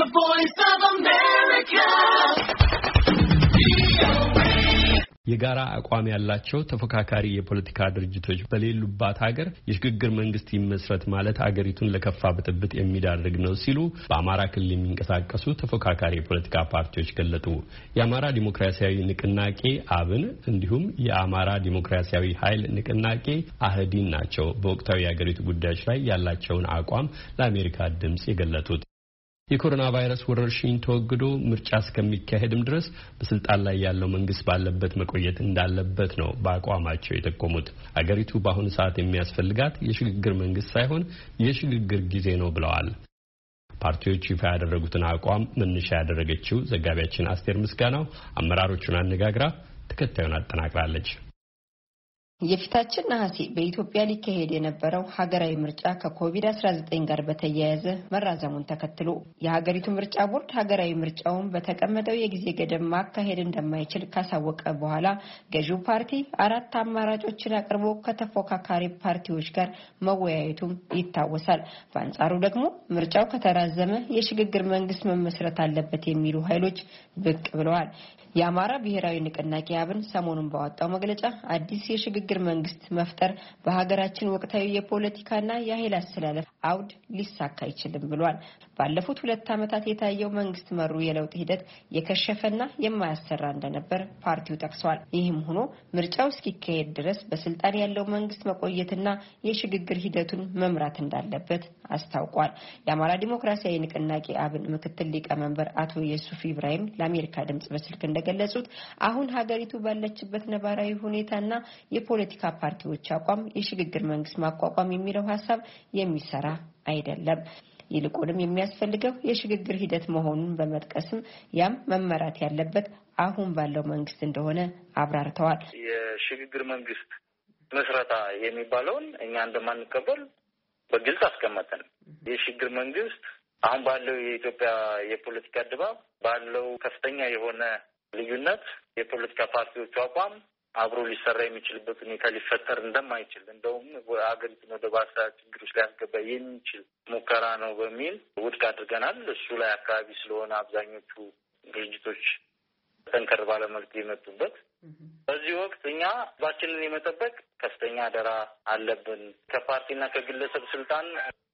voice of America. የጋራ አቋም ያላቸው ተፎካካሪ የፖለቲካ ድርጅቶች በሌሉባት ሀገር የሽግግር መንግስት ይመስረት ማለት ሀገሪቱን ለከፋ ብጥብጥ የሚዳርግ ነው ሲሉ በአማራ ክልል የሚንቀሳቀሱ ተፎካካሪ የፖለቲካ ፓርቲዎች ገለጡ። የአማራ ዲሞክራሲያዊ ንቅናቄ አብን እንዲሁም የአማራ ዲሞክራሲያዊ ኃይል ንቅናቄ አህዲን ናቸው በወቅታዊ የሀገሪቱ ጉዳዮች ላይ ያላቸውን አቋም ለአሜሪካ ድምጽ የገለጡት። የኮሮና ቫይረስ ወረርሽኝ ተወግዶ ምርጫ እስከሚካሄድም ድረስ በስልጣን ላይ ያለው መንግስት ባለበት መቆየት እንዳለበት ነው በአቋማቸው የጠቆሙት። አገሪቱ በአሁኑ ሰዓት የሚያስፈልጋት የሽግግር መንግስት ሳይሆን የሽግግር ጊዜ ነው ብለዋል። ፓርቲዎቹ ይፋ ያደረጉትን አቋም መነሻ ያደረገችው ዘጋቢያችን አስቴር ምስጋናው አመራሮቹን አነጋግራ ተከታዩን አጠናቅራለች። የፊታችን ነሐሴ በኢትዮጵያ ሊካሄድ የነበረው ሀገራዊ ምርጫ ከኮቪድ-19 ጋር በተያያዘ መራዘሙን ተከትሎ የሀገሪቱ ምርጫ ቦርድ ሀገራዊ ምርጫውን በተቀመጠው የጊዜ ገደብ ማካሄድ እንደማይችል ካሳወቀ በኋላ ገዢው ፓርቲ 4 አማራጮችን አቅርቦ ከተፎካካሪ ፓርቲዎች ጋር መወያየቱም ይታወሳል። በአንጻሩ ደግሞ ምርጫው ከተራዘመ የሽግግር መንግስት መመስረት አለበት የሚሉ ኃይሎች ብቅ ብለዋል። የአማራ ብሔራዊ ንቅናቄ አብን ሰሞኑን ባወጣው መግለጫ አዲስ የሽግግር መንግስት መፍጠር በሀገራችን ወቅታዊ የፖለቲካና የኃይል አስተላለፍ አውድ ሊሳካ አይችልም ብሏል። ባለፉት 2 ዓመታት የታየው መንግስት መሩ የለውጥ ሂደት የከሸፈና የማያሰራ እንደነበር ፓርቲው ጠቅሷል። ይህም ሆኖ ምርጫው እስኪካሄድ ድረስ በስልጣን ያለው መንግስት መቆየትና የሽግግር ሂደቱን መምራት እንዳለበት አስታውቋል። የአማራ ዲሞክራሲያዊ ንቅናቄ አብን ምክትል ሊቀመንበር አቶ የሱፍ ኢብራሂም ለአሜሪካ ድምጽ በስልክ እንደገለጹት አሁን ሀገሪቱ ባለችበት ነባራዊ ሁኔታና የፖለቲካ ፓርቲዎች አቋም የሽግግር መንግስት ማቋቋም የሚለው ሐሳብ የሚሰራ አይደለም። ይልቁንም የሚያስፈልገው የሽግግር ሂደት መሆኑን በመጥቀስም ያም መመራት ያለበት አሁን ባለው መንግስት እንደሆነ አብራርተዋል። የሽግግር መንግስት መስረታ የሚባለውን እኛ እንደማንቀበል በግልጽ አስቀመጠን። የሽግግር መንግስት አሁን ባለው የኢትዮጵያ የፖለቲካ ድባብ ባለው ከፍተኛ የሆነ ልዩነት የፖለቲካ ፓርቲዎቹ አቋም አብሮ ሊሰራ የሚችልበት ሁኔታ ሊፈጠር እንደማይችል እንደውም ሀገሪቱን ወደ ባሰ ችግሮች ሊያስገባ የሚችል ሙከራ ነው በሚል ውድቅ አድርገናል። እሱ ላይ አካባቢ ስለሆነ አብዛኞቹ ድርጅቶች ጠንከር ባለመልኩ የመጡበት በዚህ ወቅት እኛ ባችንን የመጠበቅ ከፍተኛ አደራ አለብን። ከፓርቲና ከግለሰብ ስልጣን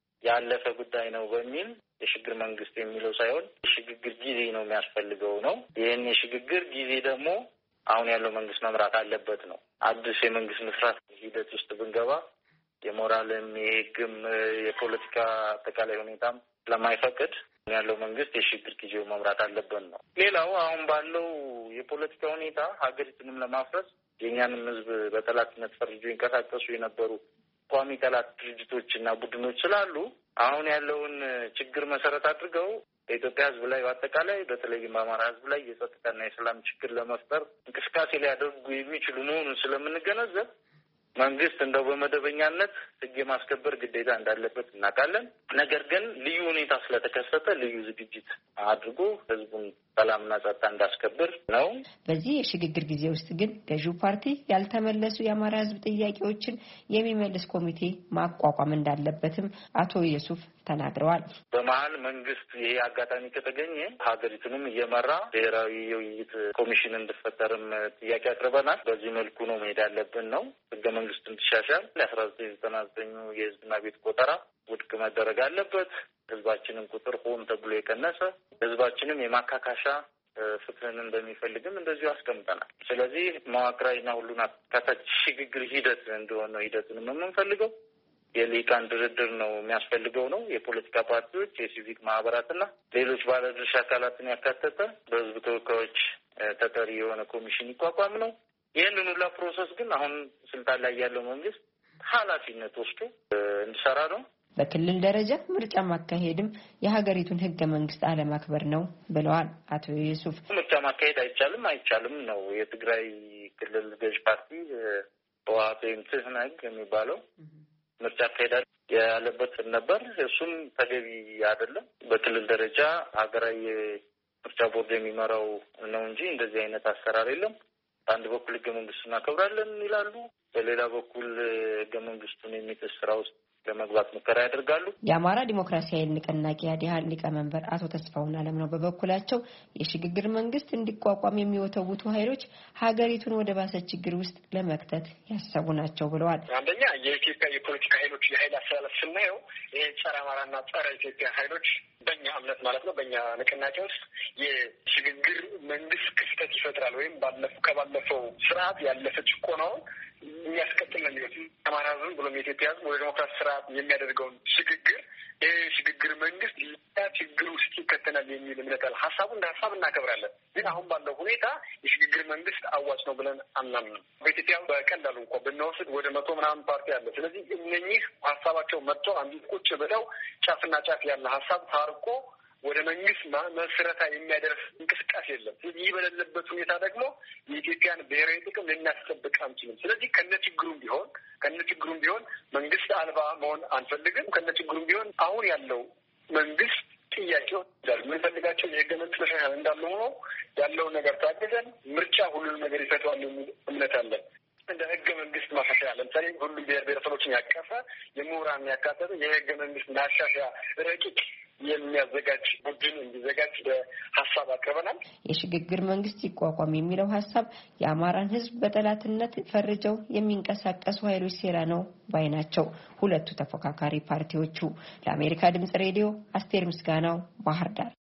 ያለፈ ጉዳይ ነው በሚል የሽግግር መንግስት የሚለው ሳይሆን የሽግግር ጊዜ ነው የሚያስፈልገው ነው። ይህን የሽግግር ጊዜ ደግሞ አሁን ያለው መንግስት መምራት አለበት ነው። አዲስ የመንግስት መስራት ሂደት ውስጥ ብንገባ የሞራልም የህግም የፖለቲካ አጠቃላይ ሁኔታም ለማይፈቅድ ያለው መንግስት የሽግግር ጊዜው መምራት አለበት ነው። ሌላው አሁን ባለው የፖለቲካ ሁኔታ ሀገሪቱንም ለማፍረስ የእኛንም ህዝብ በጠላትነት ፈርጆ ይንቀሳቀሱ የነበሩ ቋሚ ጠላት ድርጅቶች እና ቡድኖች ስላሉ አሁን ያለውን ችግር መሰረት አድርገው በኢትዮጵያ ህዝብ ላይ በአጠቃላይ በተለይም በአማራ ህዝብ ላይ የጸጥታና የሰላም ችግር ለመፍጠር እንቅስቃሴ ሊያደርጉ የሚችሉ መሆኑን ስለምንገነዘብ መንግስት እንደው በመደበኛነት ህግ የማስከበር ግዴታ እንዳለበት እናውቃለን። ነገር ግን ልዩ ሁኔታ ስለተከሰተ ልዩ ዝግጅት አድርጎ ህዝቡን ሰላምና ጸጥታ እንዳስከብር ነው። በዚህ የሽግግር ጊዜ ውስጥ ግን ገዢው ፓርቲ ያልተመለሱ የአማራ ህዝብ ጥያቄዎችን የሚመልስ ኮሚቴ ማቋቋም እንዳለበትም አቶ የሱፍ ተናግረዋል። በመሀል መንግስት ይሄ አጋጣሚ ከተገኘ ሀገሪቱንም እየመራ ብሔራዊ የውይይት ኮሚሽን እንዲፈጠርም ጥያቄ አቅርበናል። በዚህ መልኩ ነው መሄድ ያለብን ነው። ህገ መንግስቱ እንዲሻሻል 1999 የህዝብና ቤት ቆጠራ ውድቅ መደረግ አለበት። ህዝባችንን ቁጥር ሆን ተብሎ የቀነሰ ህዝባችንም የማካካሻ ፍትህን እንደሚፈልግም እንደዚሁ አስቀምጠናል። ስለዚህ መዋቅራዊና ሁሉን አካታች ሽግግር ሂደት እንደሆነ ሂደቱንም የምንፈልገው የልሂቃን ድርድር ነው የሚያስፈልገው ነው። የፖለቲካ ፓርቲዎች፣ የሲቪክ ማህበራትና ሌሎች ባለድርሻ አካላትን ያካተተ በህዝብ ተወካዮች ተጠሪ የሆነ ኮሚሽን ይቋቋም ነው። ይህንን ሁላ ፕሮሰስ ግን አሁን ስልጣን ላይ ያለው መንግስት ኃላፊነት ወስዶ እንዲሰራ ነው። በክልል ደረጃ ምርጫ ማካሄድም የሀገሪቱን ህገ መንግስት አለማክበር ነው ብለዋል አቶ ዩሱፍ። ምርጫ ማካሄድ አይቻልም ነው የትግራይ ክልል ገዥ ፓርቲ ህወሓት ወይም ትህነግ የሚባለው ምርጫ አካሄዳል ያለበት ነበር። እሱም ተገቢ አይደለም። በክልል ደረጃ ሀገራዊ ምርጫ ቦርድ የሚመራው ነው እንጂ እንደዚህ አይነት አሰራር የለም። በአንድ በኩል ህገ መንግስቱን እናከብራለን ይላሉ፣ በሌላ በኩል ህገ መንግስቱን የሚጥስ ስራ ውስጥ ለመግባት ሙከራ ያደርጋሉ። የአማራ ዲሞክራሲያዊ ንቅናቄ አዲሃን ሊቀመንበር አቶ ተስፋውን አለምነው በበኩላቸው የሽግግር መንግስት እንዲቋቋም የሚወተውቱ ኃይሎች ሀገሪቱን ወደ ባሰ ችግር ውስጥ ለመክተት ያሰቡ ናቸው ብለዋል። አንደኛ የኢትዮጵያ የፖለቲካ ኃይሎች የኃይል አሰላለፍ ስናየው ይሄ ጸረ አማራና ጸረ ኢትዮጵያ ኃይሎች በእኛ እምነት ማለት ነው በእኛ ንቅናቄ ውስጥ የሽግግር መንግስት ክፍተት ይፈጥራል ወይም ከባለፈው ስርዓት ያለፈ ጭቆናውን የሚያስቀጥል ነው የሚሉት አማራ ህዝብ ብሎም የኢትዮጵያ ህዝብ ወደ ዲሞክራሲ ስርዓት የሚያደርገውን ሽግግር ሽግግር መንግስት ችግር ውስጥ ይከተናል የሚል እምነት አለ። ሀሳቡን እንደ ሀሳብ እናከብራለን፣ ግን አሁን ባለው ሁኔታ የሽግግር መንግስት አዋጭ ነው ብለን አናምንም። በኢትዮጵያ በቀላሉ እንኳ ብንወስድ ወደ 100 ምናምን ፓርቲ አለ። ስለዚህ እነኚህ ሀሳባቸው መጥቶ አንዱ ቁጭ ብለው ጫፍና ጫፍ ያለ ሀሳብ ታርቆ ወደ መንግስት መስረታ የሚያደርስ እንቅስቃሴ የለም። ስለዚህ ይህ በሌለበት ሁኔታ ደግሞ የኢትዮጵያን ብሔራዊ ጥቅም ልናስጠብቅ አንችልም። ስለዚህ ከነችግሩም ቢሆን መንግስት አልባ መሆን አንፈልግም። ከነችግሩም ቢሆን አሁን ያለው መንግስት ጥያቄው የምንፈልጋቸው የህገ መንግስት መሻሻል እንዳለ ሆኖ ያለውን ነገር ታግዘን ምርጫ ሁሉንም ነገር ይፈተዋል የሚል እምነት አለን። እንደ ህገ መንግስት ማሻሻያ ለምሳሌ ሁሉም ብሔር ብሔረሰቦችን ያቀፈ የምሁራን ያካተተ የህገ መንግስት ማሻሻያ ረቂቅ የሚያዘጋጅ ቡድን እንዲዘጋጅ በሀሳብ አቅርበናል። የሽግግር መንግስት ይቋቋም የሚለው ሀሳብ የአማራን ህዝብ በጠላትነት ፈርጀው የሚንቀሳቀሱ ኃይሎች ሴራ ነው ባይ ናቸው ሁለቱ ተፎካካሪ ፓርቲዎቹ። ለአሜሪካ ድምጽ ሬዲዮ አስቴር ምስጋናው ባህር ዳር።